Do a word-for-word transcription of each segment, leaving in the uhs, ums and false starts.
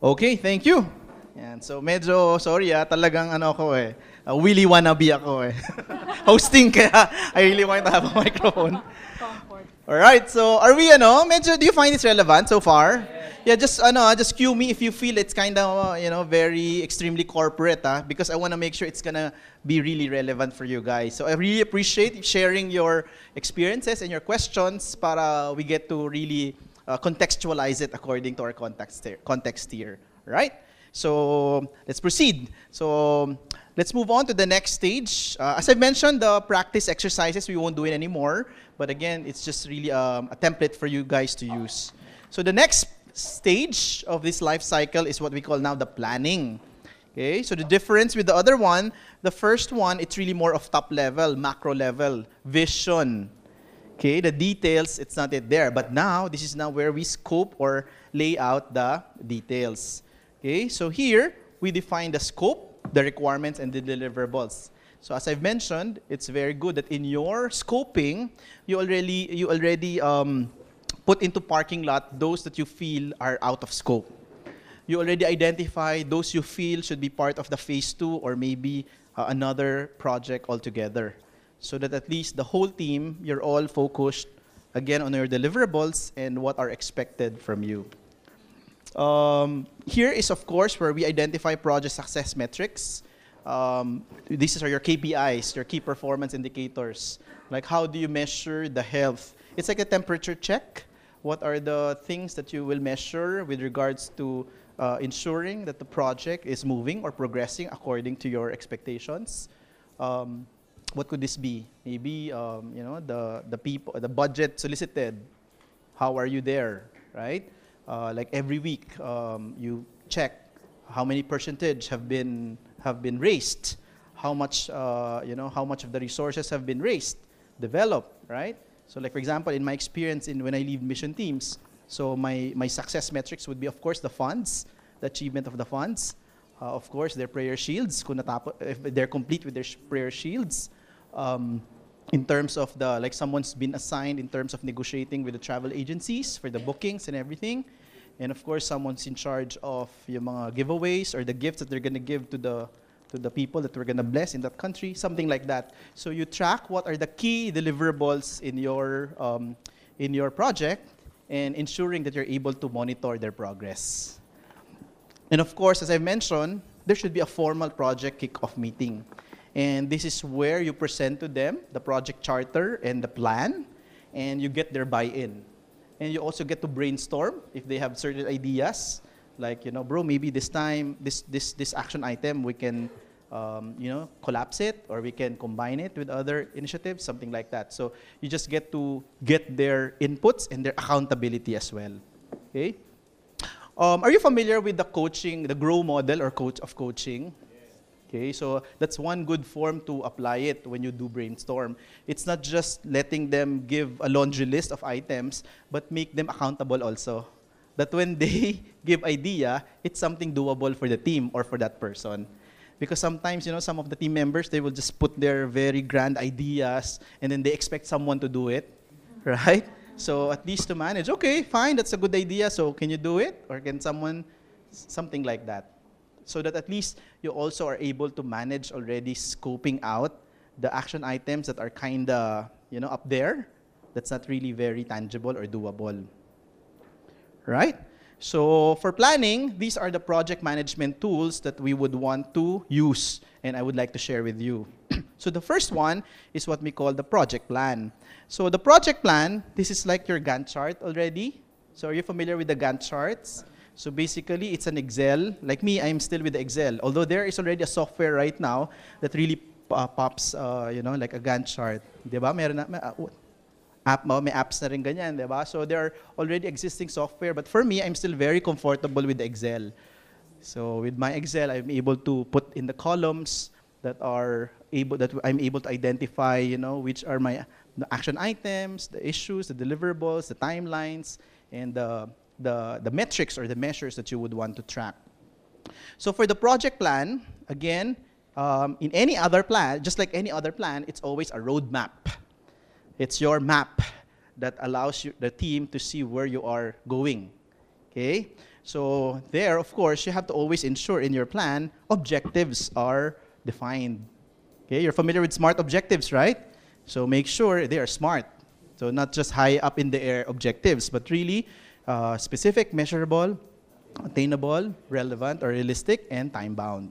Okay, thank you. Yan. So medyo, sorry ah, talagang ano ako eh, uh, Willy wannabe ako eh. Hosting kaya I really want to have a microphone. Alright, so are we ano, medyo, do you find this relevant so far? Yeah, just ano, ah, just cue me if you feel it's kind of, uh, you know, very extremely corporate ah, because I want to make sure it's gonna be really relevant for you guys. So I really appreciate you sharing your experiences and your questions para we get to really uh, contextualize it according to our context here. Context here, right? So let's proceed. So let's move on to the next stage. Uh, as I mentioned, the practice exercises, we won't do it anymore. But again, it's just really um, a template for you guys to use. So the next stage of this life cycle is what we call now the planning. Okay, so the difference with the other one, the first one, it's really more of top level, macro level, vision. Okay, the details, it's not yet there. But now, this is now where we scope or lay out the details. Okay, so here, we define the scope, the requirements, and the deliverables. So as I've mentioned, it's very good that in your scoping, you already, you already um, put into parking lot those that you feel are out of scope. You already identify those you feel should be part of the phase two or maybe uh, another project altogether. So that at least the whole team, you're all focused again on your deliverables and what are expected from you. Um, here is, of course, where we identify project success metrics. Um, these are your K P Is, your key performance indicators. Like how do you measure the health? It's like a temperature check. What are the things that you will measure with regards to uh, ensuring that the project is moving or progressing according to your expectations? Um, what could this be? Maybe um, you know the the people, the budget solicited. How are you there, right? Uh, like every week, um, you check how many percentage have been have been raised, how much uh, you know how much of the resources have been raised, developed, right? So, like for example, in my experience in when I lead mission teams, so my my success metrics would be, of course, the funds, the achievement of the funds, uh, of course, their prayer shields, kung natapo, if they're complete with their sh prayer shields. Um, in terms of the, like someone's been assigned in terms of negotiating with the travel agencies for the bookings and everything. And of course, someone's in charge of yung mga giveaways or the gifts that they're going to give to the to the people that we're going to bless in that country, something like that. So you track what are the key deliverables in your um, in your project and ensuring that you're able to monitor their progress. And of course, as I mentioned, there should be a formal project kickoff meeting. And this is where you present to them the project charter and the plan, and you get their buy-in. And you also get to brainstorm if they have certain ideas, like, you know, bro, maybe this time, this, this, this action item, we can, um, you know, collapse it, or we can combine it with other initiatives, something like that. So you just get to get their inputs and their accountability as well, okay? Um, are you familiar with the coaching, the GROW model or coach of coaching? Okay, so that's one good form to apply it when you do brainstorm. It's not just letting them give a laundry list of items, but make them accountable also. That when they give idea, it's something doable for the team or for that person. Because sometimes, you know, some of the team members, they will just put their very grand ideas and then they expect someone to do it, right? So at least to manage, okay, fine, that's a good idea, so can you do it? Or can someone, something like that. So that at least you also are able to manage already scoping out the action items that are kind of, you know, up there. That's not really very tangible or doable. Right? So for planning, these are the project management tools that we would want to use and I would like to share with you. So the first one is what we call the project plan. So the project plan, this is like your Gantt chart already. So are you familiar with the Gantt charts? So basically, it's an Excel. Like me, I'm still with the Excel. Although there is already a software right now that really uh, pops, uh, you know, like a Gantt chart. Diba? Meron na, may, uh, app, may apps na rin ganyan, diba? So there are already existing software. But for me, I'm still very comfortable with the Excel. So with my Excel, I'm able to put in the columns that are able, that I'm able to identify, you know, which are my the action items, the issues, the deliverables, the timelines, and the The, the metrics or the measures that you would want to track. So for the project plan, again, um, in any other plan, just like any other plan, it's always a roadmap. It's your map that allows you, the team to see where you are going. Okay? So there, of course, you have to always ensure in your plan objectives are defined. Okay, you're familiar with SMART objectives, right? So make sure they are SMART. So not just high up in the air objectives, but really uh, specific, measurable, attainable, relevant or realistic, and time-bound.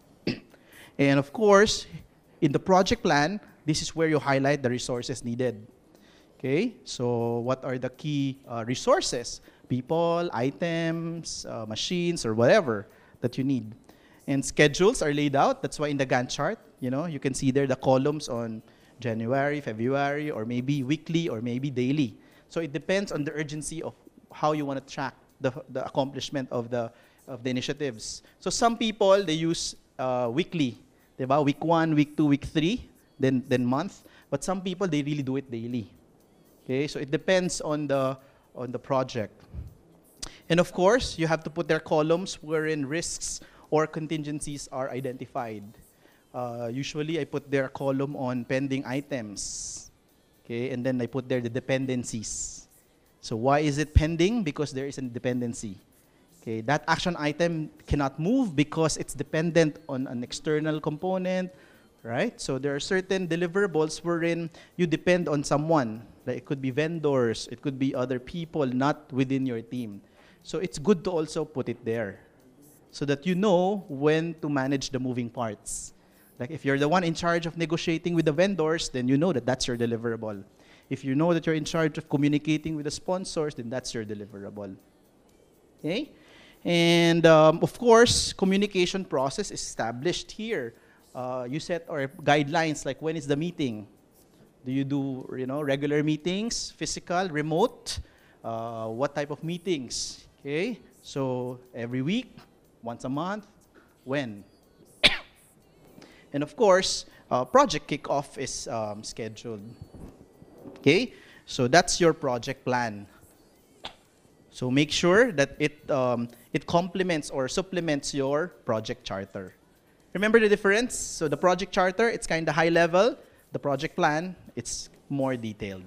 And of course, in the project plan, this is where you highlight the resources needed. Okay, so what are the key uh, resources? People, items, uh, machines, or whatever that you need. And schedules are laid out. That's why in the Gantt chart, you know, you can see there the columns on January, February, or maybe weekly, or maybe daily. So it depends on the urgency of how you want to track the, the accomplishment of the, of the initiatives. So some people, they use uh, weekly. Diba? Week one, week two, week three, then, then month. But some people, they really do it daily. Okay, so it depends on the, on the project. And of course, you have to put their columns wherein risks or contingencies are identified. Uh, usually, I put their column on pending items. Okay, and then I put there the dependencies. So why is it pending? Because there is a dependency. Okay, that action item cannot move because it's dependent on an external component, right? So there are certain deliverables wherein you depend on someone. Like it could be vendors, it could be other people not within your team. So it's good to also put it there so that you know when to manage the moving parts. Like if you're the one in charge of negotiating with the vendors, then you know that that's your deliverable. If you know that you're in charge of communicating with the sponsors, then that's your deliverable. Okay? And um, of course, communication process is established here. Uh, you set or guidelines like when is the meeting? Do you do you know regular meetings, physical, remote? Uh, what type of meetings? Okay, so every week, once a month, when? And of course, uh, project kickoff is um, scheduled. Okay, so that's your project plan. So make sure that it um, it complements or supplements your project charter. Remember the difference? So the project charter, it's kind of high level. The project plan, it's more detailed.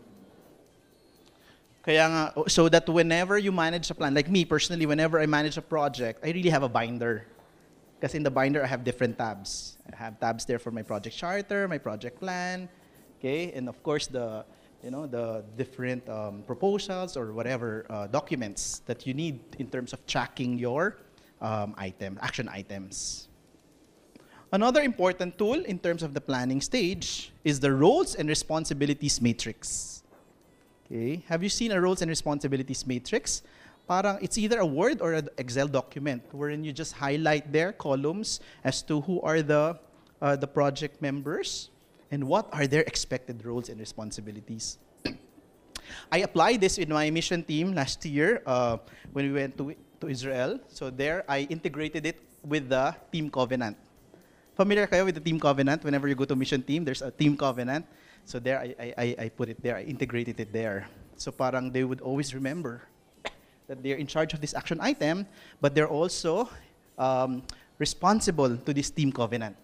Kaya nga, so that whenever you manage a plan, like me personally, whenever I manage a project, I really have a binder. Because in the binder, I have different tabs. I have tabs there for my project charter, my project plan, okay, and of course the, you know, the different um, proposals or whatever uh, documents that you need in terms of tracking your um, item, action items. Another important tool in terms of the planning stage is the roles and responsibilities matrix. Okay, have you seen a roles and responsibilities matrix? Parang it's either a Word or an Excel document wherein you just highlight their columns as to who are the, uh, the project members and what are their expected roles and responsibilities. I applied this in my mission team last year uh, when we went to, to Israel. So there, I integrated it with the team covenant. Familiar kayo with the team covenant? Whenever you go to mission team, there's a team covenant. So there, I, I, I put it there. I integrated it there. So parang they would always remember that they're in charge of this action item, but they're also um, responsible to this team covenant.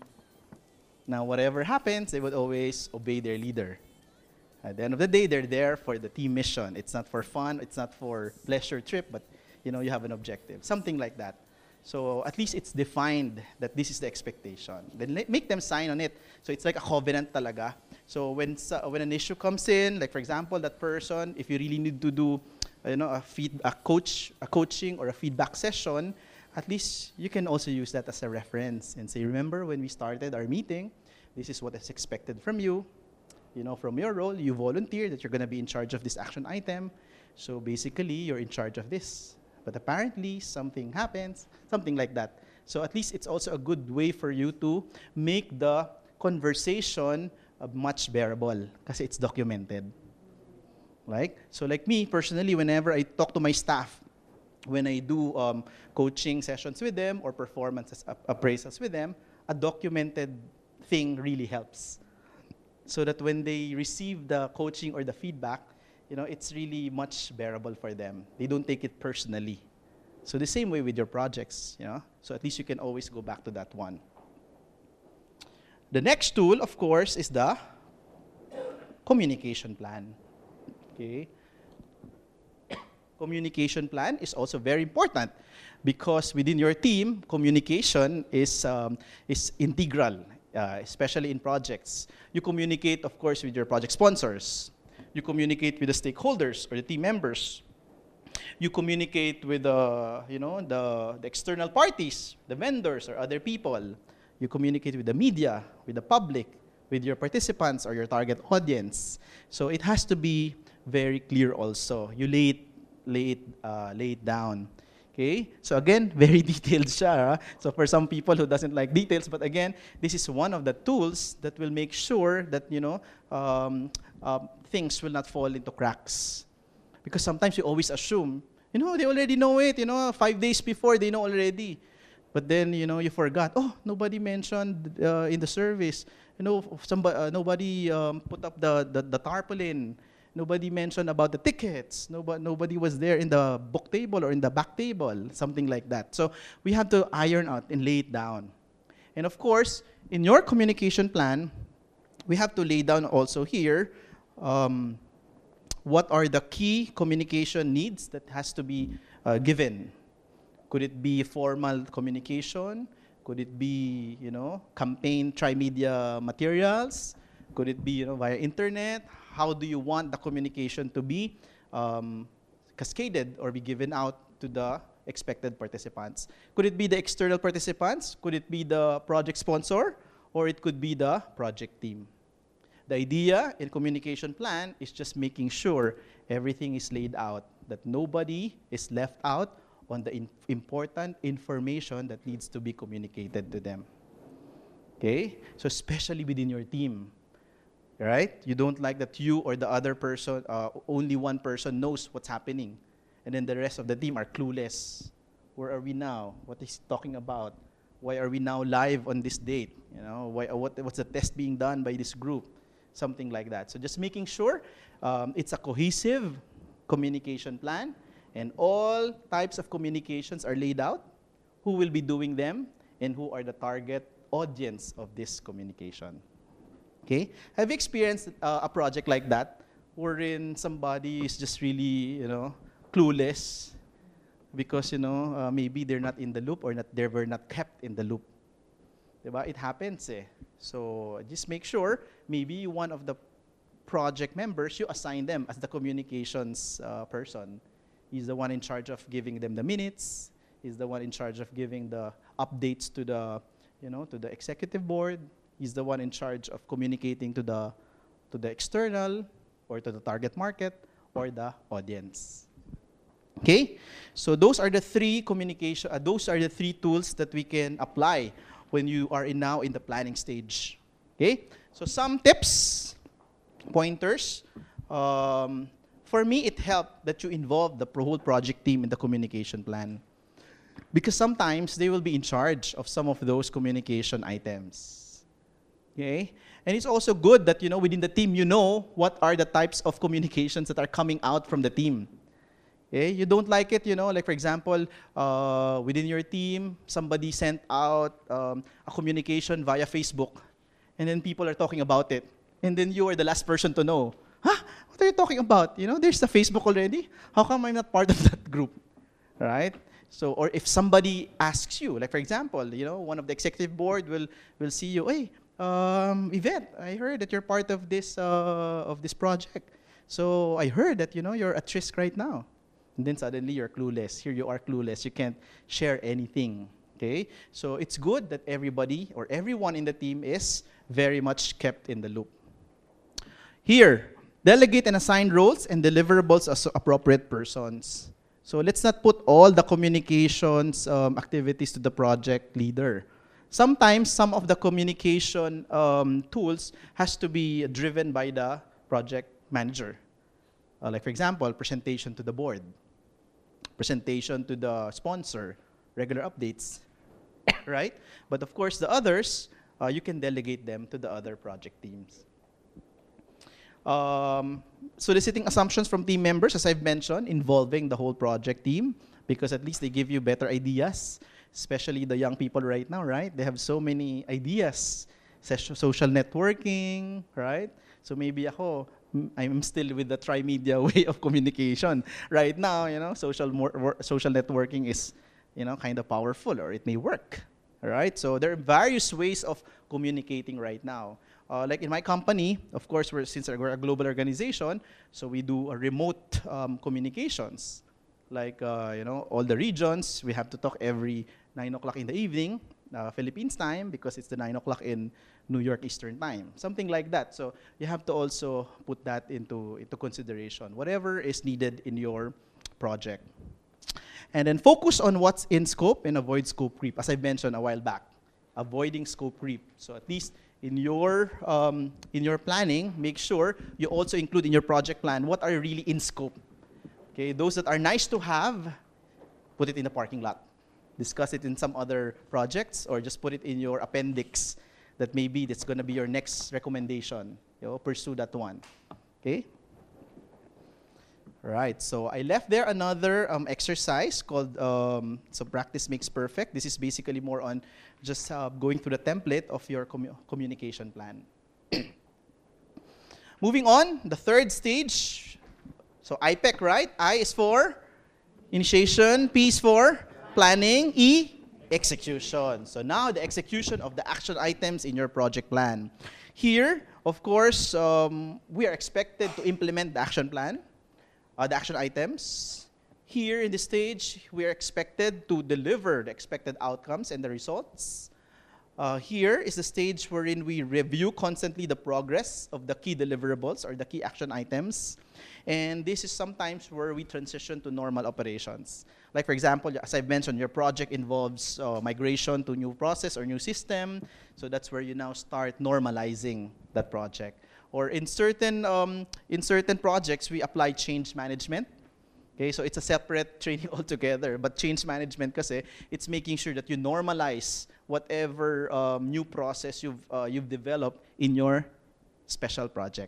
Now, whatever happens, they would always obey their leader. At the end of the day, they're there for the team mission. It's not for fun. It's not for pleasure trip, but you know, you have an objective. Something like that. So at least it's defined that this is the expectation. Then make them sign on it. So it's like a covenant talaga. So when when an issue comes in, like for example, that person, if you really need to do, you know, a feed, a coach, a coaching or a feedback session, at least you can also use that as a reference and say, remember when we started our meeting, this is what is expected from you. You know, from your role, you volunteer that you're going to be in charge of this action item. So basically, you're in charge of this. But apparently, something happens, something like that. So at least it's also a good way for you to make the conversation uh, much bearable kasi it's documented. Like, so like me, personally, whenever I talk to my staff, when I do um, coaching sessions with them or performance appraisals with them, a documented thing really helps. So that when they receive the coaching or the feedback, you know, it's really much bearable for them. They don't take it personally. So the same way with your projects, you know. So at least you can always go back to that one. The next tool, of course, is the communication plan. Okay. communication plan is also very important because within your team, communication is, um, is integral, uh, especially in projects. You communicate, of course, with your project sponsors. You communicate with the stakeholders or the team members. You communicate with the, you know, the, the external parties, the vendors or other people. You communicate with the media, with the public, with your participants or your target audience. So it has to be very clear also. You lay it, lay it, uh, lay it down. Okay? So again, very detailed siya. Huh? So for some people who doesn't like details, but again, this is one of the tools that will make sure that, you know, um, uh, things will not fall into cracks. Because sometimes you always assume, you know, they already know it, you know, five days before, they know already. But then, you know, you forgot, oh, nobody mentioned uh, in the service, you know, somebody, uh, nobody um, put up the, the, the tarpaulin, nobody mentioned about the tickets, nobody, nobody was there in the book table or in the back table, something like that. So we have to iron out and lay it down. And of course, in your communication plan, we have to lay down also here, um, what are the key communication needs that has to be uh, given? Could it be formal communication? Could it be, you know, campaign tri-media materials? Could it be, you know, via internet? How do you want the communication to be um, cascaded or be given out to the expected participants? Could it be the external participants? Could it be the project sponsor? Or it could be the project team? The idea in communication plan is just making sure everything is laid out, that nobody is left out on the in important information that needs to be communicated to them. Okay? So especially within your team, right? You don't like that you or the other person, uh, only one person knows what's happening, and then the rest of the team are clueless. Where are we now? What is he talking about? Why are we now live on this date? You know, why, what, what's the test being done by this group? Something like that. So just making sure um, it's a cohesive communication plan and all types of communications are laid out, who will be doing them, and who are the target audience of this communication. Okay? Have you experienced uh, a project like that, wherein somebody is just really, you know, clueless because, you know, uh, maybe they're not in the loop or not, they were not kept in the loop? Diba? It happens eh. So just make sure, maybe one of the project members, you assign them as the communications uh, person. He's the one in charge of giving them the minutes. He's the one in charge of giving the updates to the, you know, to the executive board. He's the one in charge of communicating to the, to the external or to the target market or the audience. Okay? So those are the three communication, uh, those are the three tools that we can apply when you are in now in the planning stage. Okay? So some tips, pointers. Um, for me, it helped that you involve the whole project team in the communication plan. Because sometimes they will be in charge of some of those communication items. Okay? And it's also good that, you know, within the team, you know what are the types of communications that are coming out from the team. Okay? You don't like it, you know, like for example, uh, within your team, somebody sent out um, a communication via Facebook, and then people are talking about it. And then you are the last person to know. Huh? What are you talking about? You know, there's a Facebook already. How come I'm not part of that group? Right? So, or if somebody asks you, like for example, you know, one of the executive board will, will see you, hey, um, Yvette, I heard that you're part of this, uh, of this project. So I heard that, you know, you're at risk right now. And then suddenly you're clueless. Here you are clueless. You can't share anything. Okay? So it's good that everybody or everyone in the team is very much kept in the loop. Here, delegate and assign roles and deliverables as appropriate persons. So let's not put all the communications um, activities to the project leader. Sometimes some of the communication um, tools has to be driven by the project manager. Uh, like for example, presentation to the board, presentation to the sponsor, regular updates, right? But of course, the others, uh, you can delegate them to the other project teams. Um, soliciting assumptions from team members, as I've mentioned, involving the whole project team, because at least they give you better ideas, especially the young people right now, right? They have so many ideas, social networking, right? So maybe ako, I'm still with the tri-media way of communication. Right now, you know, social more, wor- social networking is, you know, kind of powerful, or it may work. All right. So there are various ways of communicating right now. Uh, like in my company, of course, we're since we're a global organization, so we do a remote um, communications. Like uh, you know, all the regions, we have to talk every nine o'clock in the evening, uh, Philippines time, because it's the nine o'clock in New York Eastern time, something like that. So you have to also put that into into consideration, whatever is needed in your project, and then focus on what's in scope and avoid scope creep, as I mentioned a while back, avoiding scope creep. So at least in your um, in your planning, make sure you also include in your project plan what are really in scope. Okay, those that are nice to have, put it in the parking lot. Discuss it in some other projects, or just put it in your appendix that maybe that's going to be your next recommendation. You know, pursue that one. Okay? Right, so I left there another um, exercise called, um, so practice makes perfect. This is basically more on just uh, going through the template of your commu communication plan. Moving on, the third stage. So I P E C, right? I is for initiation, P is for planning, E, execution. So now the execution of the action items in your project plan. Here, of course, um, we are expected to implement the action plan. Uh, the action items. Here in this stage, we are expected to deliver the expected outcomes and the results. Uh, here is the stage wherein we review constantly the progress of the key deliverables or the key action items. And this is sometimes where we transition to normal operations. Like for example, as I've mentioned, your project involves uh, migration to new process or new system. So that's where you now start normalizing that project. Or in certain, um, in certain projects, we apply change management. Okay, so it's a separate training altogether. But change management, kasi, it's making sure that you normalize whatever um, new process you've, uh, you've developed in your special project.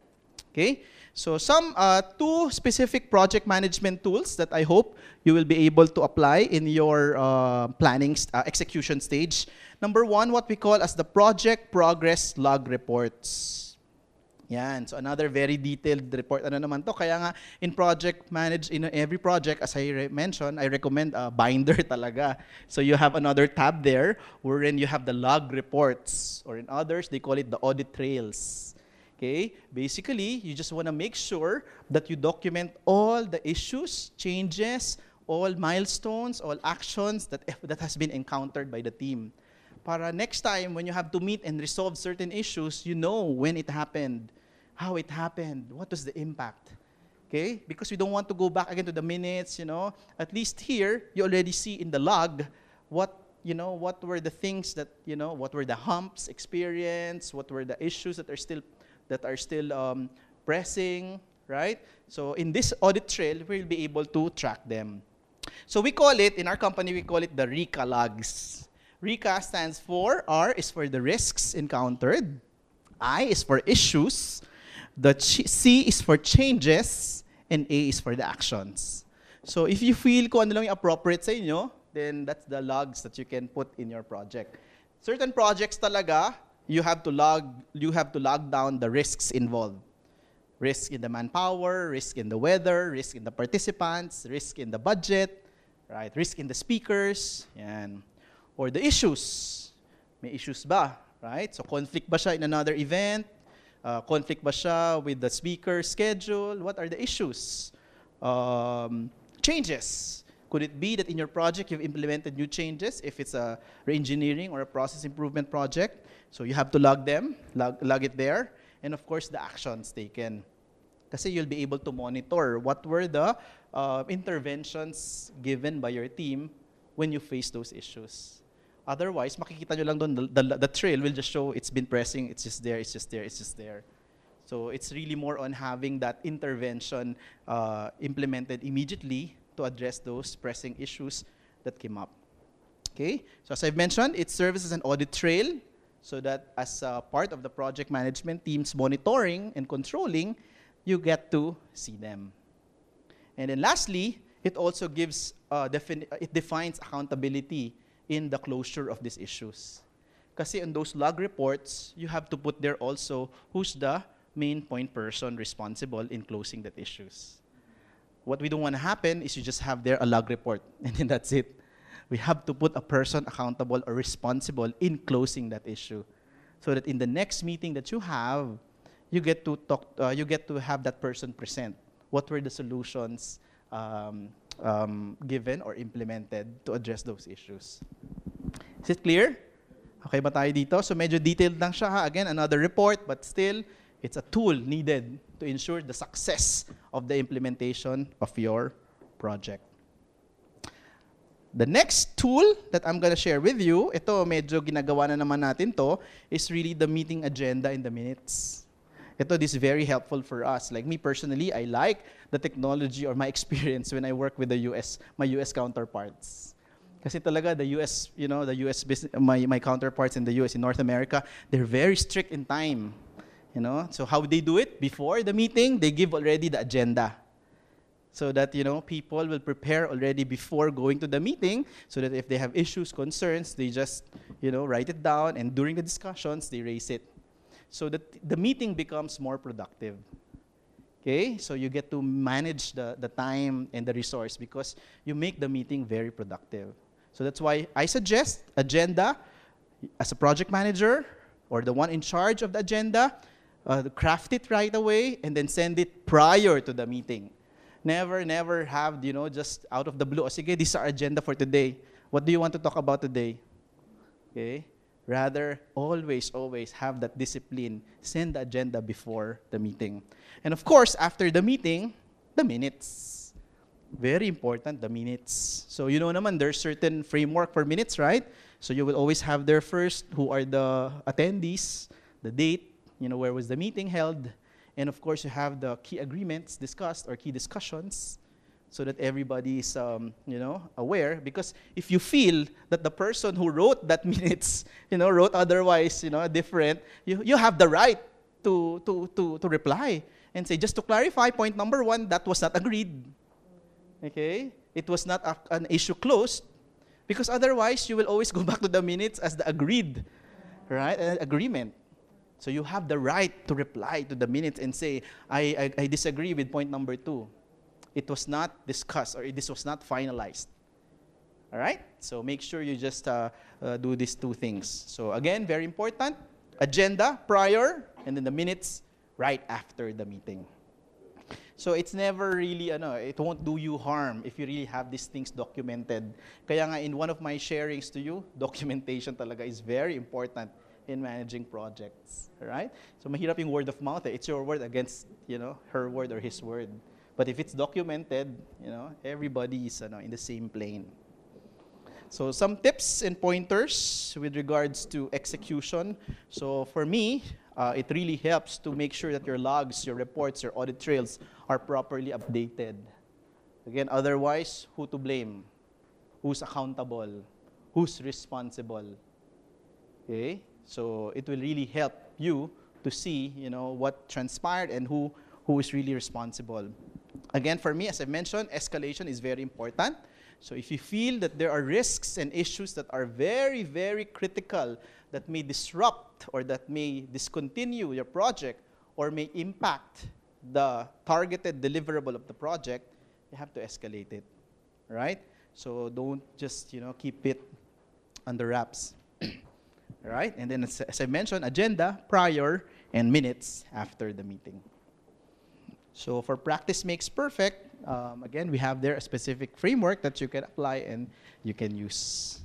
Okay, so some uh, two specific project management tools that I hope you will be able to apply in your uh, planning uh, execution stage. Number one, what we call as the project progress log reports. Yan. So another very detailed report. Ano naman to? Kaya nga in project manage, in every project, as I mentioned, I recommend a binder talaga. So you have another tab there wherein you have the log reports. Or in others, they call it the audit trails. Okay? Basically, you just want to make sure that you document all the issues, changes, all milestones, all actions that, that has been encountered by the team. Para next time, when you have to meet and resolve certain issues, you know when it happened, how it happened, what was the impact. Okay? Because we don't want to go back again to the minutes, you know. At least here, you already see in the log what, you know, what were the things that, you know, what were the humps experienced, what were the issues that are still, that are still um, pressing, right? So in this audit trail, we'll be able to track them. So we call it, in our company, we call it the RICA logs. RICA stands for, R is for the risks encountered, I is for issues, the C is for changes, and A is for the actions. So if you feel kung ano lang yung appropriate sa inyo, then that's the logs that you can put in your project. Certain projects talaga, you have to log, you have to log down the risks involved. Risk in the manpower, risk in the weather, risk in the participants, risk in the budget, right? Risk in the speakers, yan. Or the issues. May issues ba? Right? So conflict ba siya in another event? Uh, conflict ba siya with the speaker schedule? What are the issues? Um, changes. Could it be that in your project you've implemented new changes if it's a re-engineering or a process improvement project? So you have to log them, log, log it there. And of course, the actions taken. Kasi you'll be able to monitor what were the uh, interventions given by your team when you face those issues. Otherwise, makikita nyo lang doon, the, the, the trail will just show it's been pressing, it's just there, it's just there, it's just there. So it's really more on having that intervention uh, implemented immediately to address those pressing issues that came up. Okay, so as I've mentioned, it serves as an audit trail so that as a part of the project management team's monitoring and controlling, you get to see them. And then lastly, it also gives, uh, it defines accountability in the closure of these issues. Kasi in those log reports, you have to put there also who's the main point person responsible in closing that issues. What we don't want to happen is you just have there a log report, and then that's it. We have to put a person accountable or responsible in closing that issue, so that in the next meeting that you have, you get to talk, uh, you get to have that person present. What were the solutions um, um, given or implemented to address those issues? Is it clear? Okay ba tayo dito? So medyo detailed lang siya ha. Again, another report, but still, it's a tool needed to ensure the success of the implementation of your project. The next tool that I'm gonna share with you, ito medyo ginagawa na naman natin to, is really the meeting agenda in the minutes. Ito, this is very helpful for us. Like me personally, I like the technology or my experience when I work with the U S, my U S counterparts. Kasi talaga, the U S, you know, the U S business, my, my counterparts in the U S, in North America, they're very strict in time. You know, so how they do it? Before the meeting, they give already the agenda. So that, you know, people will prepare already before going to the meeting, so that if they have issues, concerns, they just, you know, write it down, and during the discussions, they raise it. So that the meeting becomes more productive. Okay? So you get to manage the, the time and the resource because you make the meeting very productive. So that's why I suggest agenda as a project manager or the one in charge of the agenda, uh, craft it right away and then send it prior to the meeting. Never, never have, you know, just out of the blue, oh, sige, this is our agenda for today. What do you want to talk about today? Okay? Rather, always, always have that discipline. Send the agenda before the meeting. And of course, after the meeting, the minutes. Very important, the minutes. So you know naman, there's certain framework for minutes, right? So you will always have there first who are the attendees, the date, you know, where was the meeting held, and of course you have the key agreements discussed or key discussions, so that everybody is, um, you know, aware. Because if you feel that the person who wrote that minutes, you know, wrote otherwise, you know, different, you, you have the right to, to, to, to reply and say, just to clarify, point number one, that was not agreed. Okay? It was not a, an issue closed, because otherwise you will always go back to the minutes as the agreed, right, uh, agreement. So you have the right to reply to the minutes and say, I, I, I disagree with point number two. It was not discussed, or this was not finalized. All right? So make sure you just uh, uh, do these two things. So again, very important, agenda prior, and then the minutes right after the meeting. So it's never really, ano, it won't do you harm if you really have these things documented. Kaya nga in one of my sharings to you, documentation talaga is very important in managing projects. All right? So mahirap yung word of mouth. Eh. It's your word against, you know, her word or his word. But if it's documented, you know, everybody is, ano, in the same plane. So some tips and pointers with regards to execution. So for me, uh, it really helps to make sure that your logs, your reports, your audit trails are properly updated. Again, otherwise, who to blame? Who's accountable? Who's responsible? Okay? So it will really help you to see, you know, what transpired and who, who is really responsible. Again, for me, as I mentioned, escalation is very important. So if you feel that there are risks and issues that are very, very critical, that may disrupt or that may discontinue your project or may impact the targeted deliverable of the project, you have to escalate it, right? So don't just, you know, keep it under wraps, right? And then as, as I mentioned, agenda prior and minutes after the meeting. So for practice makes perfect, um, again, we have there a specific framework that you can apply and you can use.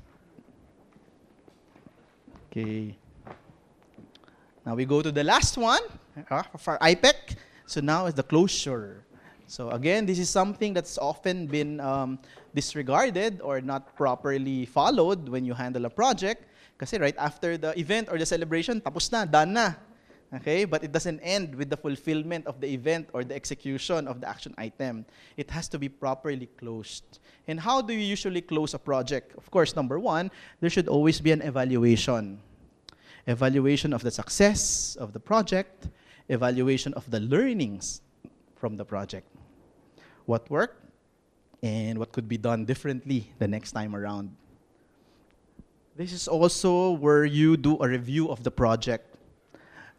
Okay. Now we go to the last one uh, for I P E C. So now is the closure. So again, this is something that's often been um, disregarded or not properly followed when you handle a project. Kasi right after the event or the celebration, tapos na, done na. Okay, but it doesn't end with the fulfillment of the event or the execution of the action item. It has to be properly closed. And how do you usually close a project? Of course, number one, there should always be an evaluation. Evaluation of the success of the project, evaluation of the learnings from the project. What worked and what could be done differently the next time around. This is also where you do a review of the project.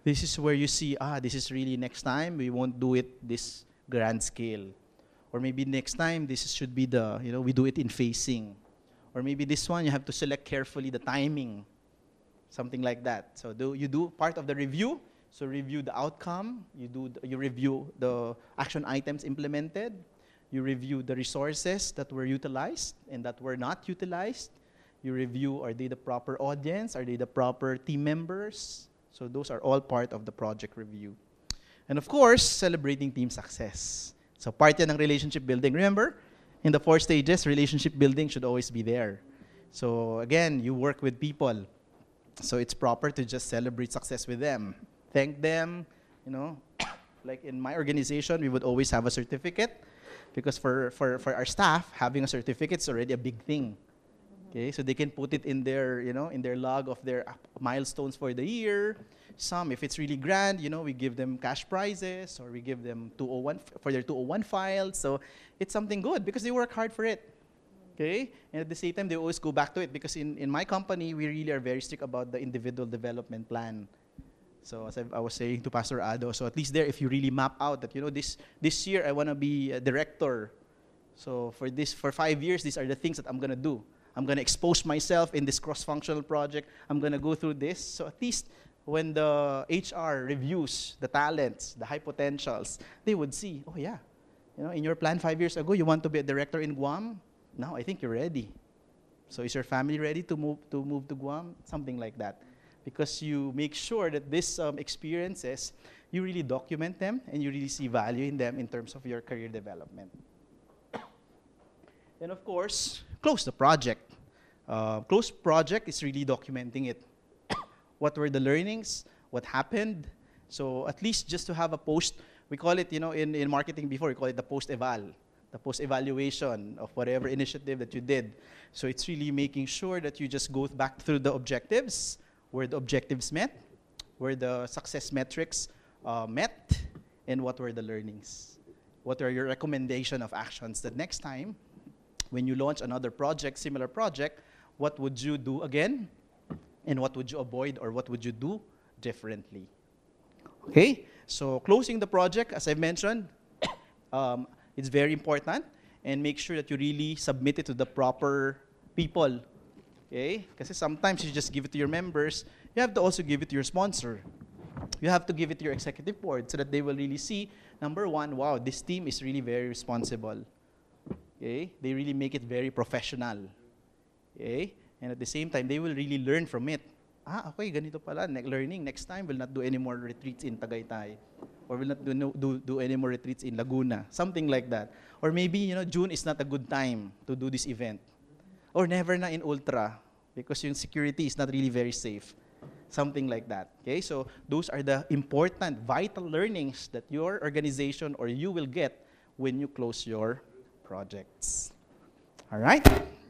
This is where you see, ah, this is really next time, we won't do it this grand scale. Or maybe next time, this should be the, you know, we do it in phasing. Or maybe this one, you have to select carefully the timing. Something like that. So do, you do part of the review. So review the outcome. You, do the, you review the action items implemented. You review the resources that were utilized and that were not utilized. You review, are they the proper audience? Are they the proper team members? So those are all part of the project review. And of course, celebrating team success. So part yan ng relationship building. Remember, in the four stages, relationship building should always be there. So again, you work with people. So it's proper to just celebrate success with them. Thank them, you know. Like in my organization, we would always have a certificate. Because for, for, for our staff, having a certificate is already a big thing. Okay, so they can put it in their, you know, in their log of their milestones for the year. Some, if it's really grand, you know, we give them cash prizes or we give them two oh one for their two oh one files. So it's something good because they work hard for it. Okay, and at the same time, they always go back to it because in, in my company, we really are very strict about the individual development plan. So as I, I was saying to Pastor Ado, so at least there, if you really map out that, you know, this this year I want to be a director. So for this, for five years, these are the things that I'm gonna do. I'm gonna expose myself in this cross-functional project. I'm gonna go through this. So at least when the H R reviews the talents, the high potentials, they would see, oh yeah, you know, in your plan five years ago, you want to be a director in Guam. Now I think you're ready. So is your family ready to move to move to Guam? Something like that. Because you make sure that these um, experiences, you really document them and you really see value in them in terms of your career development. And of course, close the project. Uh, close project is really documenting it. What were the learnings? What happened? So at least just to have a post, we call it, you know, in, in marketing before, we call it the post-eval, the post-evaluation of whatever initiative that you did. So it's really making sure that you just go back through the objectives, where the objectives met, where the success metrics uh, met, and what were the learnings. What are your recommendation of actions that next time, when you launch another project, similar project, what would you do again? And what would you avoid or what would you do differently? Okay, so closing the project, as I mentioned, um, it's very important. And make sure that you really submit it to the proper people. Okay? Because sometimes you just give it to your members. You have to also give it to your sponsor. You have to give it to your executive board so that they will really see, number one, wow, this team is really very responsible. Okay? They really make it very professional. Okay? And at the same time, they will really learn from it. Ah, okay, ganito pala, ne- learning. Next time, we'll not do any more retreats in Tagaytay. Or will not do, no, do, do any more retreats in Laguna. Something like that. Or maybe, you know, June is not a good time to do this event. Or never na in Ultra, because yung security is not really very safe. Something like that. Okay, so those are the important, vital learnings that your organization or you will get when you close your projects. All right?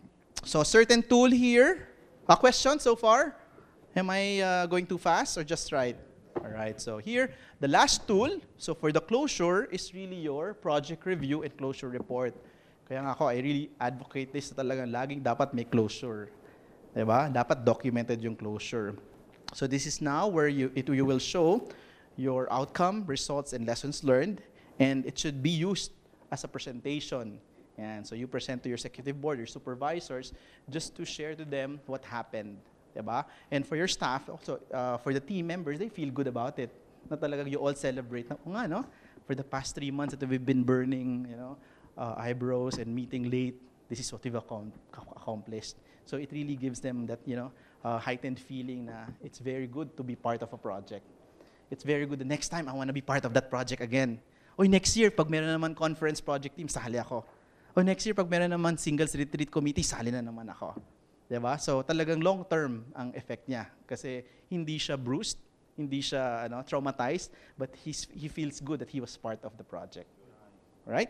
So a certain tool here. A question so far? Am I uh, going too fast or just right? All right, so here, the last tool, so for the closure, is really your project review and closure report. Kaya nga ako, I really advocate this na talagang laging dapat may closure. Diba? Dapat documented yung closure. So this is now where you, it, you will show your outcome, results, and lessons learned, and it should be used as a presentation. And so you present to your executive board, your supervisors, just to share to them what happened. Diba? And for your staff, also uh, for the team members, they feel good about it. Na talagang you all celebrate. Na, nga, no? For the past three months that we've been burning, you know, uh, eyebrows and meeting late, this is what we've accom- accomplished. So it really gives them that, you know, uh, heightened feeling na it's very good to be part of a project. It's very good. The next time, I want to be part of that project again. Oy, next year, pag meron naman conference project team, sali ako. O next year, pag meron naman singles retreat committee, sali na naman ako. Diba? So talagang long-term ang effect niya. Kasi hindi siya bruised, hindi siya ano, traumatized, but he's, he feels good that he was part of the project. Right?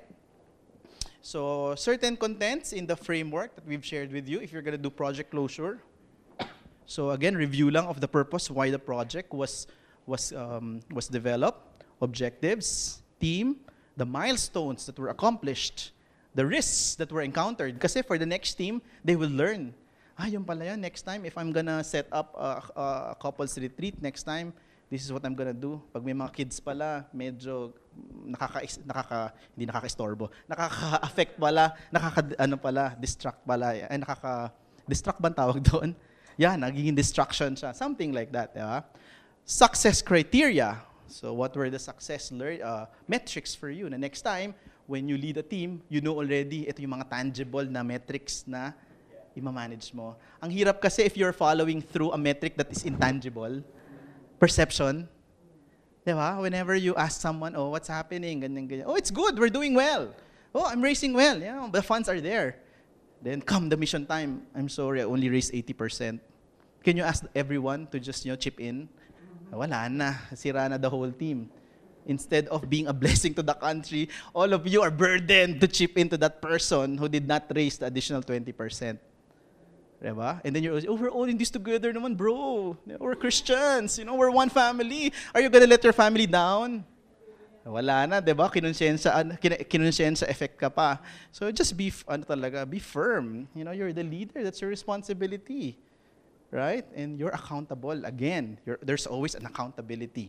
So certain contents in the framework that we've shared with you, if you're going to do project closure. So again, review lang of the purpose, why the project was, was, um, was developed, objectives, team, the milestones that were accomplished, the risks that were encountered. Kasi for the next team, they will learn. Ah, yung pala yan, next time, if I'm gonna set up a, a couples retreat next time, this is what I'm gonna do. Pag may mga kids pala, medyo nakaka, nakaka hindi nakaka-istorbo, nakaka-affect pala, nakaka, ano pala, distract pala, ay nakaka-distract ba ang tawag doon? Yeah, nagiging distraction siya. Something like that, di ba? Success criteria. So what were the success lear- uh, metrics for you? Na next time, when you lead a team, you know already, ito yung mga tangible na metrics na i-manage mo. Ang hirap kasi if you're following through a metric that is intangible, perception, di ba? Whenever you ask someone, oh, what's happening? Ganyan, ganyan. Oh, it's good, we're doing well. Oh, I'm racing well. You know, the funds are there. Then come the mission time. I'm sorry, I only raised eighty percent. Can you ask everyone to just, you know, chip in? Wala na. Sira na the whole team. Instead of being a blessing to the country, all of you are burdened to chip into that person who did not raise the additional twenty percent. Diba? And then you're always, oh, we're all in this together naman, bro. We're Christians. You know, we're one family. Are you gonna let your family down? Wala na, diba? Kinonsensya, kinonsensya effect ka pa. So just be, ano talaga, be firm. You know, you're the leader. That's your responsibility. Right? And you're accountable. Again, you're, there's always an accountability.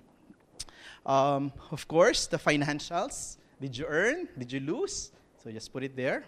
Um, of course, the financials. Did you earn? Did you lose? So just put it there.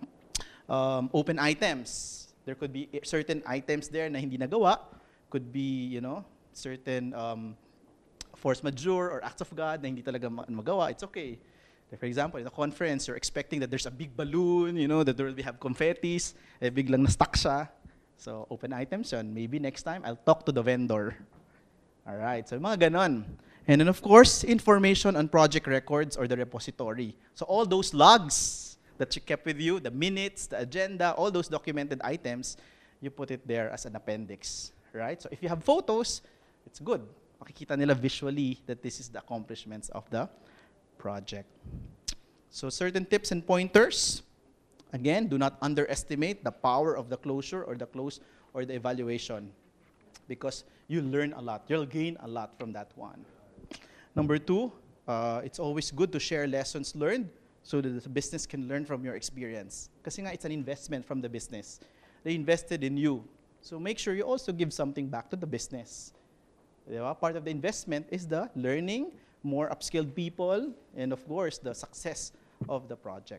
Um, open items. There could be certain items there na hindi nagawa. Could be, you know, certain um, force majeure or acts of God na hindi talaga magawa. It's okay. Like for example, in a conference, you're expecting that there's a big balloon, you know, that there will be have confettis, eh biglang na-stuck siya. So, open items yun. Maybe next time, I'll talk to the vendor. All right, so mga ganon. And then, of course, information on project records or the repository. So, all those logs that you kept with you, the minutes, the agenda, all those documented items, you put it there as an appendix, right? So, if you have photos, it's good. Makikita nila visually that this is the accomplishments of the project. So, certain tips and pointers. Again, do not underestimate the power of the closure or the close or the evaluation because you learn a lot. You'll gain a lot from that one. Number two, uh, it's always good to share lessons learned so that the business can learn from your experience. Kasi nga, it's an investment from the business. They invested in you. So make sure you also give something back to the business. Diba? Part of the investment is the learning, more upskilled people, and of course, the success of the project.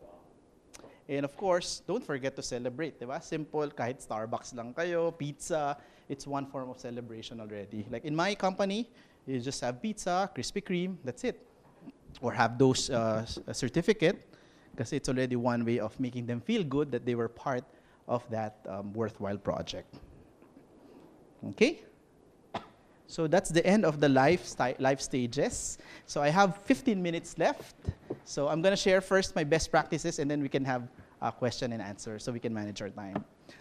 And of course, don't forget to celebrate, diba? Simple, kahit Starbucks lang kayo, pizza, it's one form of celebration already. Like in my company, you just have pizza, Krispy Kreme, that's it. Or have those uh, a certificate, kasi it's already one way of making them feel good that they were part of that um, worthwhile project. Okay? So that's the end of the life, sti- life stages. So I have fifteen minutes left. So I'm going to share first my best practices, and then we can have a question and answer so we can manage our time.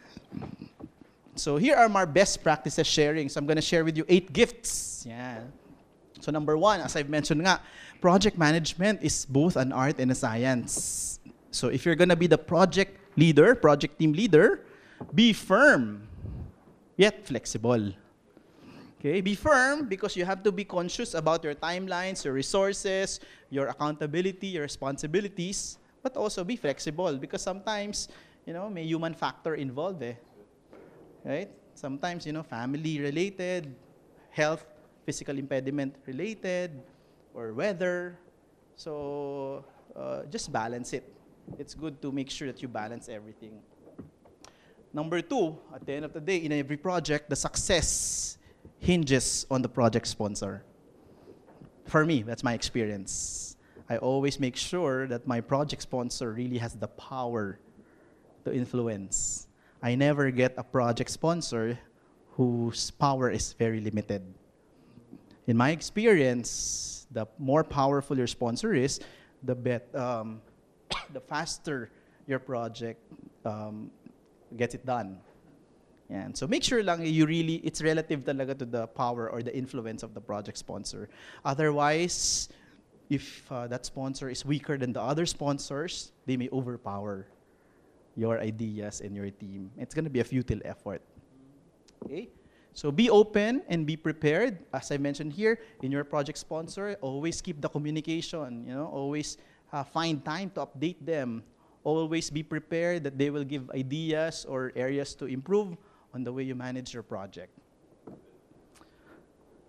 So here are my best practices sharing. So I'm going to share with you eight gifts. Yeah. So number one, as I've mentioned nga, project management is both an art and a science. So if you're going to be the project leader, project team leader, be firm, yet flexible. Okay, be firm because you have to be conscious about your timelines, your resources, your accountability, your responsibilities, but also be flexible because sometimes, you know, may human factor involved, eh. Right? Sometimes, you know, family related, health, physical impediment related, or weather. So uh, just balance it. It's good to make sure that you balance everything. Number two, at the end of the day, in every project, the success hinges on the project sponsor. For me, that's my experience. I always make sure that my project sponsor really has the power to influence. I never get a project sponsor whose power is very limited. In my experience, the more powerful your sponsor is, the bet, um, the faster your project um, gets it done. And so make sure lang you really, it's relative talaga to the power or the influence of the project sponsor. Otherwise, if uh, that sponsor is weaker than the other sponsors, they may overpower your ideas and your team. It's going to be a futile effort. Okay? So be open and be prepared. As I mentioned here, in your project sponsor, always keep the communication. You know, always uh, find time to update them. Always be prepared that they will give ideas or areas to improve on the way you manage your project.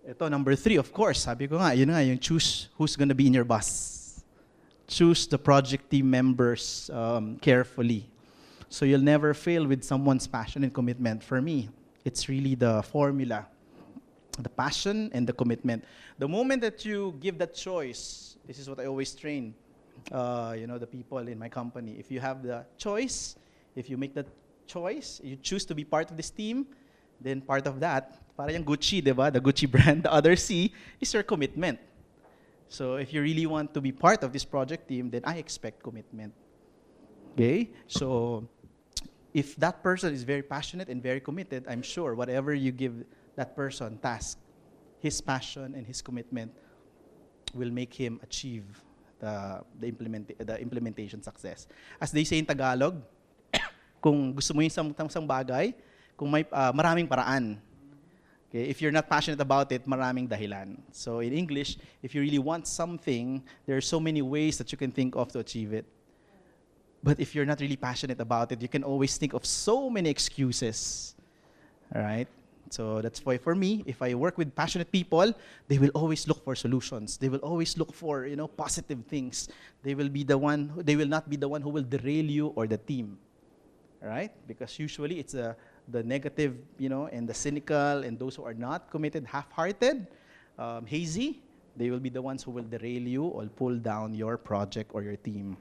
Ito, number three, of course, sabi ko nga, yun nga, yung choose who's gonna be in your bus. Choose the project team members um, carefully. So you'll never fail with someone's passion and commitment. For me, it's really the formula. The passion and the commitment. The moment that you give that choice, this is what I always train, uh, you know, the people in my company. If you have the choice, if you make that choice, you choose to be part of this team, then part of that, para yung Gucci, diba? The Gucci brand, the other C is your commitment. So if you really want to be part of this project team, then I expect commitment. Okay? So if that person is very passionate and very committed, I'm sure whatever you give that person task, his passion and his commitment will make him achieve the the, implement, the implementation success. As they say in Tagalog, kung gusto mo yung isang, isang bagay, kung may uh, maraming paraan. Okay? If you're not passionate about it, maraming dahilan. So in English, if you really want something, there are so many ways that you can think of to achieve it. But if you're not really passionate about it, you can always think of so many excuses. All right? So that's why for me, if I work with passionate people, they will always look for solutions. They will always look for, you know, positive things. They will be the one, they will not be the one who will derail you or the team. All right? Because usually it's a, the negative, you know, and the cynical and those who are not committed, half-hearted, um, hazy, they will be the ones who will derail you or pull down your project or your team.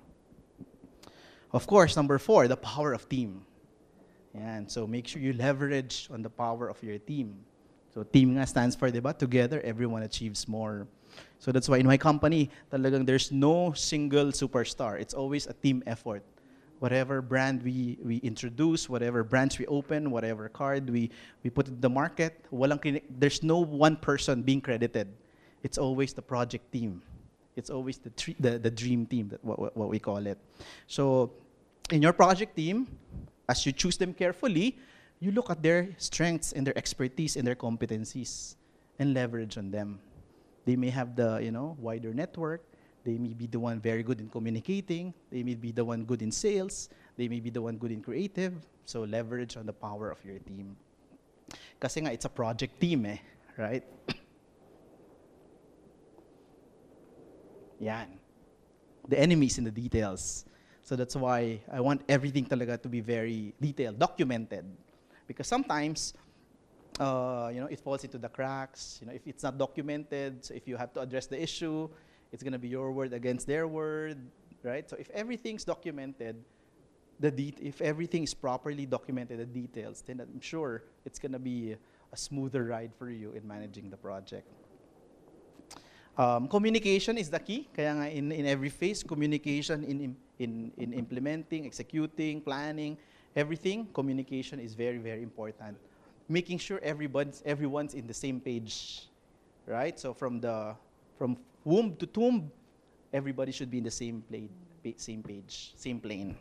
Of course, number four, the power of team. And so make sure you leverage on the power of your team. So team nga stands for, diba? Together, everyone achieves more. So that's why in my company, talagang there's no single superstar. It's always a team effort. Whatever brand we, we introduce, whatever branch we open, whatever card we, we put in the market, walang clinic, there's no one person being credited. It's always the project team. It's always the, tre- the, the dream team, that what, what we call it. So in your project team, as you choose them carefully, you look at their strengths and their expertise and their competencies and leverage on them. They may have the, you know, wider network. They may be the one very good in communicating. They may be the one good in sales. They may be the one good in creative. So leverage on the power of your team. Kasi nga, it's a project team eh, right? Yan. The enemy is in the details. So that's why I want everything talaga to be very detailed, documented. Because sometimes, uh, you know, it falls into the cracks. You know, if it's not documented, so if you have to address the issue, it's going to be your word against their word, right? So if everything's documented, the de- if everything is properly documented, the details, then I'm sure it's going to be a smoother ride for you in managing the project. Um, communication is the key. Kaya nga in, in every phase, communication in, in, in implementing, executing, planning, everything, communication is very, very important. Making sure everyone's, everyone's in the same page, right? So from the from womb to tomb, everybody should be in the same plane, same page, same plane.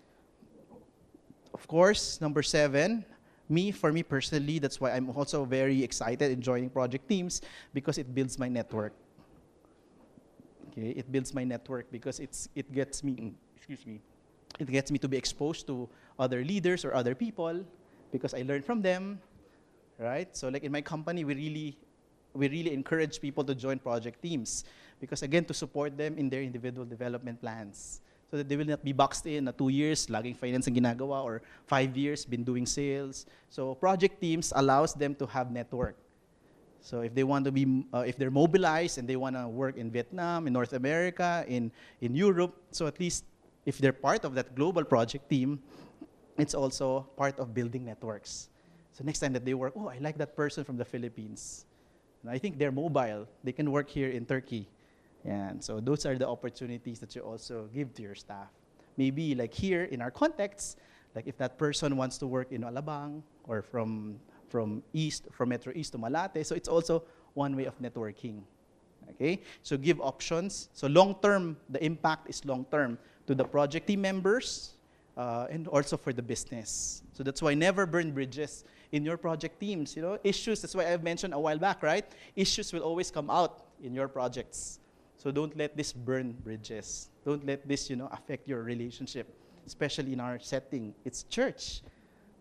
Of course, number seven, me, for me personally, that's why I'm also very excited in joining project teams because it builds my network. Okay, it builds my network because it's it gets me, excuse me, it gets me to be exposed to other leaders or other people because I learn from them, right? So like in my company, we really we really encourage people to join project teams because again, to support them in their individual development plans so that they will not be boxed in na two years, laging finance ang ginagawa, or five years, been doing sales. So project teams allows them to have network. So if they want to be, uh, if they're mobilized and they want to work in Vietnam, in North America, in, in Europe, so at least if they're part of that global project team, it's also part of building networks. So next time that they work, oh, I like that person from the Philippines. And I think they're mobile. They can work here in Turkey. And so those are the opportunities that you also give to your staff. Maybe like here in our context, like if that person wants to work in Alabang or from from East, from Metro East to Malate. So it's also one way of networking. Okay? So give options. So long-term, the impact is long-term to the project team members uh, and also for the business. So that's why never burn bridges in your project teams. You know, issues, that's why I've mentioned a while back, right? Issues will always come out in your projects. So don't let this burn bridges. Don't let this, you know, affect your relationship, especially in our setting. It's church.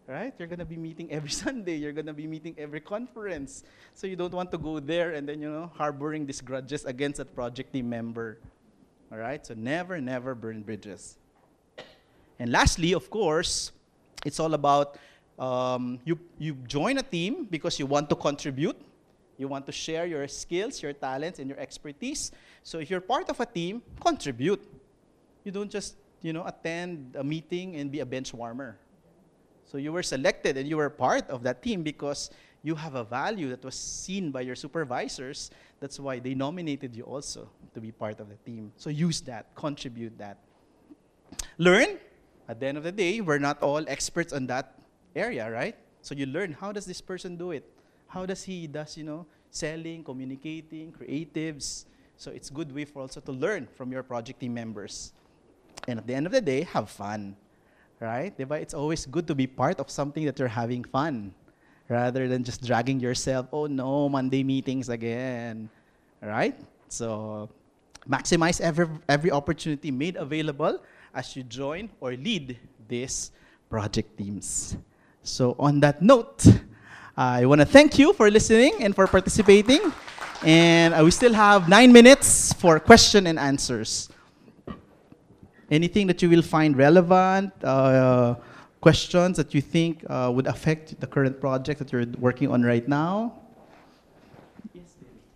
right? You're gonna be meeting every Sunday. You're gonna be meeting every conference. So you don't want to go there and then, you know, harboring these grudges against that project team member. All right? So never, never burn bridges. And lastly, of course, it's all about um, you, you join a team because you want to contribute. You want to share your skills, your talents, and your expertise. So if you're part of a team, contribute. You don't just, you know, attend a meeting and be a bench warmer. So you were selected and you were part of that team because you have a value that was seen by your supervisors. That's why they nominated you also to be part of the team. So use that, contribute that. Learn. At the end of the day, we're not all experts on that area, right? So you learn, how does this person do it? How does he does, you know, selling, communicating, creatives. So it's a good way for also to learn from your project team members. And at the end of the day, have fun, right? It's always good to be part of something that you're having fun, rather than just dragging yourself, oh no, Monday meetings again, right? So maximize every, every opportunity made available as you join or lead these project teams. So on that note, I want to thank you for listening and for participating. And uh, we still have nine minutes for question and answers. Anything that you will find relevant, uh, questions that you think uh, would affect the current project that you're working on right now? Yes,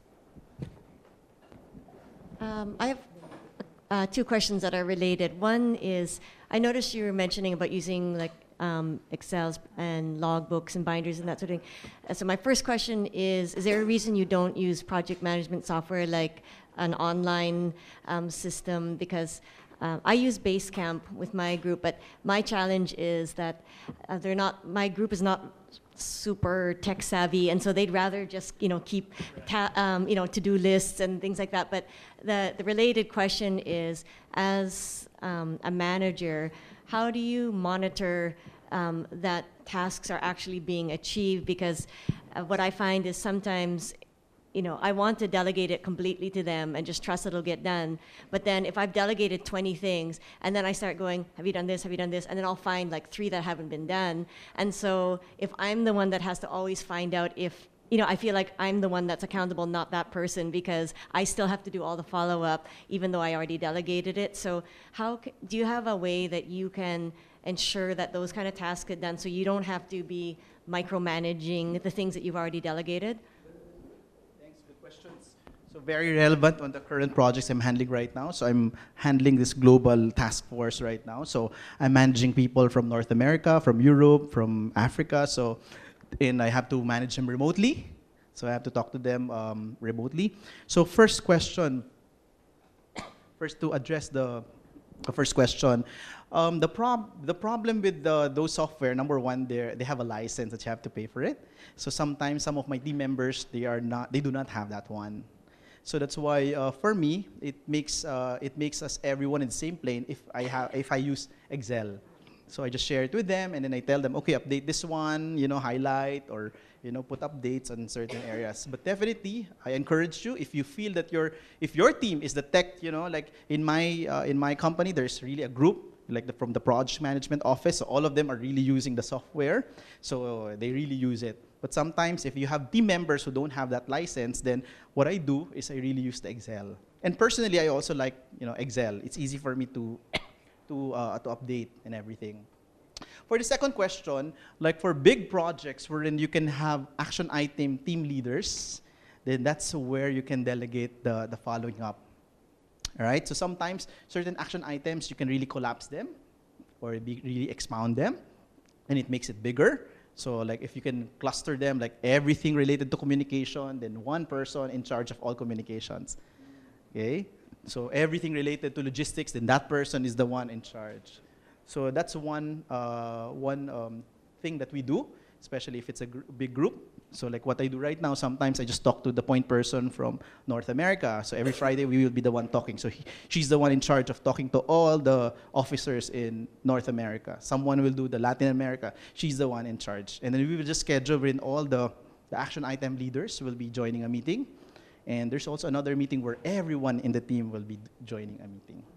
um, I have uh, two questions that are related. One is, I noticed you were mentioning about using like um, Excels and logbooks and binders and that sort of thing. Uh, so my first question is, is there a reason you don't use project management software like an online um, system? Because Uh, I use Basecamp with my group, but my challenge is that uh, they're not. My group is not super tech savvy, and so they'd rather just you know keep ta- um, you know to-do lists and things like that. But the the related question is, as um, a manager, how do you monitor um, that tasks are actually being achieved? Because uh, what I find is sometimes, you know, I want to delegate it completely to them and just trust it'll get done. But then if I've delegated twenty things and then I start going, have you done this, have you done this? And then I'll find like three that haven't been done. And so if I'm the one that has to always find out if, you know, I feel like I'm the one that's accountable, not that person, because I still have to do all the follow-up even though I already delegated it. So how c- do you have a way that you can ensure that those kind of tasks get done so you don't have to be micromanaging the things that you've already delegated? So very relevant on the current projects I'm handling right now. So I'm handling this global task force right now. So I'm managing people from North America, from Europe, from Africa. So, and I have to manage them remotely. So I have to talk to them um, remotely. So first question, first to address the, the first question. Um, the, prob the problem with the, those software, number one, they have a license that you have to pay for it. So sometimes some of my team members, they are not, they do not have that one. So that's why, uh, for me, it makes uh, it makes us everyone in the same plane if I have if I use Excel. So I just share it with them, and then I tell them, okay, update this one, you know, highlight or you know, put updates on certain areas. But definitely, I encourage you if you feel that your if your team is the tech, you know, like in my uh, in my company, there's really a group like the, from the project management office. So all of them are really using the software, so uh, they really use it. But sometimes if you have team members who don't have that license, then what I do is I really use the Excel. And personally, I also like you know Excel. It's easy for me to to uh, to update and everything. For the second question, like for big projects wherein you can have action item team leaders, then that's where you can delegate the, the following up. All right, so sometimes certain action items, you can really collapse them or be, really expound them, and it makes it bigger. So like if you can cluster them, like everything related to communication, then one person in charge of all communications. Okay, so everything related to logistics, then that person is the one in charge. So that's one, uh, one um, thing that we do, especially if it's a gr big group. So like what I do right now, sometimes I just talk to the point person from North America. So every Friday we will be the one talking. So he, she's the one in charge of talking to all the officers in North America. Someone will do the Latin America. She's the one in charge. And then we will just schedule in all the, the action item leaders will be joining a meeting. And there's also another meeting where everyone in the team will be joining a meeting.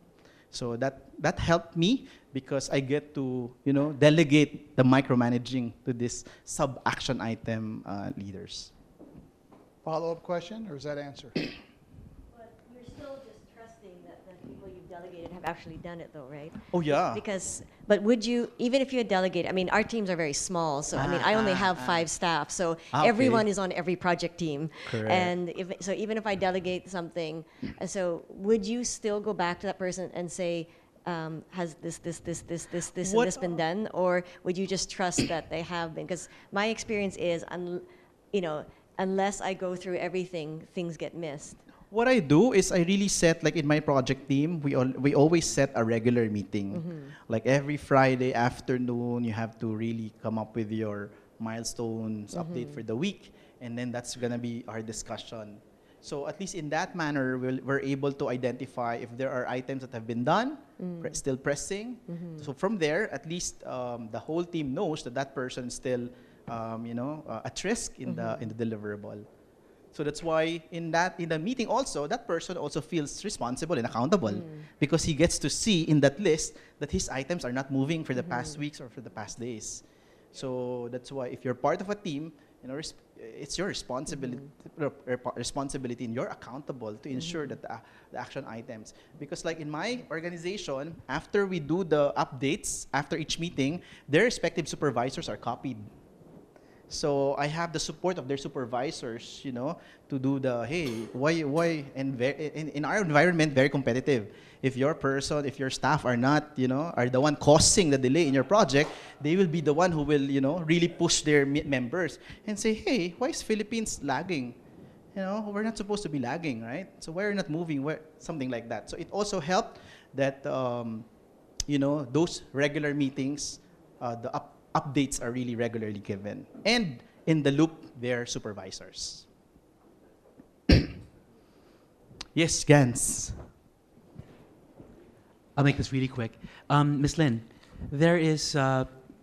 So that that helped me because I get to, you know, delegate the micromanaging to this sub-action item uh, leaders. Follow-up question, or is that answer? But you're still just trusting that the people you've delegated have actually done it, though, right? Oh yeah. Because, but would you, even if you had delegated, I mean, our teams are very small, so I mean, Ah, I only ah, have ah. five staff, so Ah, okay. everyone is on every project team. Correct. And if, so even if I delegate something, uh, so would you still go back to that person and say, um, has this, this, this, this, this, this, What- and this been done? Or would you just trust that they have been? Because my experience is, un, you know, unless I go through everything, things get missed. What I do is I really set, like in my project team, we all, we always set a regular meeting. Like every Friday afternoon, you have to really come up with your milestones, update for the week, and then that's gonna be our discussion. So at least in that manner, we'll, we're able to identify if there are items that have been done, pre- still pressing. So from there, at least um, the whole team knows that that person is still, um, you know, uh, at risk in the in the deliverable. So that's why in that in the meeting also, that person also feels responsible and accountable because he gets to see in that list that his items are not moving for the past weeks or for the past days. So that's why if you're part of a team, you know, res- it's your responsibility, rep- responsibility, and you're accountable to ensure that the, the action items. Because like in my organization, after we do the updates after each meeting, their respective supervisors are copied. So I have the support of their supervisors, you know, to do the, hey, why, why, and ve- in, in our environment, very competitive. If your person, if your staff are not, you know, are the one causing the delay in your project, they will be the one who will, you know, really push their me- members and say, hey, why is Philippines lagging? You know, we're not supposed to be lagging, right? So why are you not moving? Where, something like that. So it also helped that, um, you know, those regular meetings, uh, the up updates are really regularly given. And in the loop, their supervisors. Yes, Gans. I'll make this really quick. Um, Miss Lynn, there is, uh,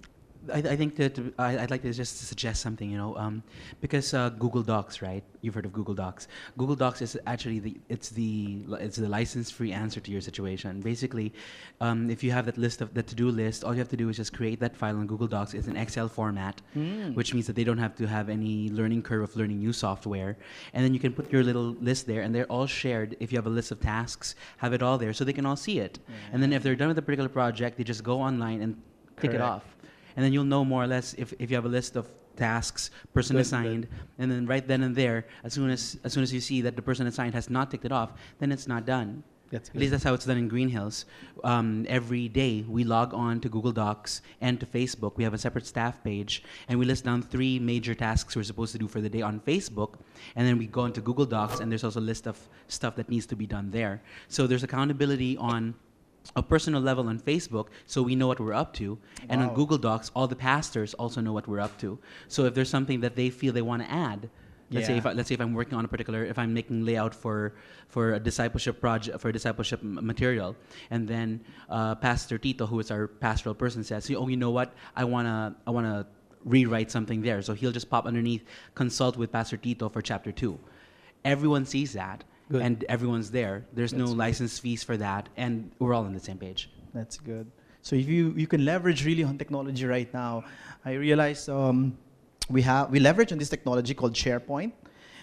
I, I think that I, I'd like to just suggest something, you know, um, because uh, Google Docs, right? You've heard of Google Docs. Google Docs is actually the it's the it's the license-free answer to your situation. Basically, um, if you have that list of the to-do list, all you have to do is just create that file in Google Docs. It's an Excel format, Mm. which means that they don't have to have any learning curve of learning new software. And then you can put your little list there, and they're all shared. If you have a list of tasks, have it all there so they can all see it. And then if they're done with a particular project, they just go online and tick it Correct. off. And then you'll know more or less if, if you have a list of tasks, person Good, assigned, and then right then and there, as soon as as soon as you see that the person assigned has not ticked it off, then it's not done. That's At least that's how it's done in Green Hills. Um, every day we log on to Google Docs and to Facebook. We have a separate staff page, and we list down three major tasks we're supposed to do for the day on Facebook, and then we go into Google Docs, and there's also a list of stuff that needs to be done there. So there's accountability on a personal level on Facebook, so we know what we're up to, and Wow. on Google Docs, all the pastors also know what we're up to. So if there's something that they feel they want to add, let's say Yeah. if I, let's say if I'm working on a particular, if I'm making layout for for a discipleship project for a discipleship m- material, and then uh, Pastor Tito, who is our pastoral person, says, "Oh, you know what? I wanna I wanna rewrite something there." So he'll just pop underneath, consult with Pastor Tito for chapter two. Everyone sees that. Good. And everyone's there. There's no That's good. license fees for that, and we're all on the same page. That's good. So if you you can leverage really on technology right now, I realize um, we have we leverage on this technology called SharePoint.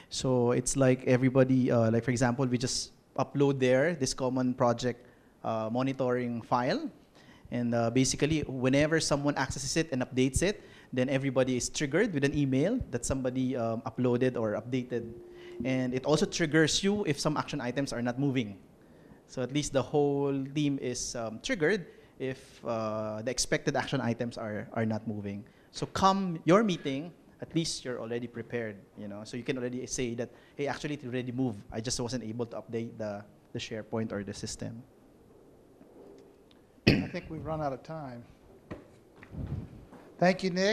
So it's like everybody, uh, like for example, we just upload there this common project uh, monitoring file, and uh, basically whenever someone accesses it and updates it, then everybody is triggered with an email that somebody um, uploaded or updated, and it also triggers you if some action items are not moving. So at least the whole team is um, triggered if uh, the expected action items are, are not moving. So come your meeting, at least you're already prepared, you know. So you can already say that, hey, actually it already moved. I just wasn't able to update the, the SharePoint or the system. I think we've run out of time. Thank you, Nick.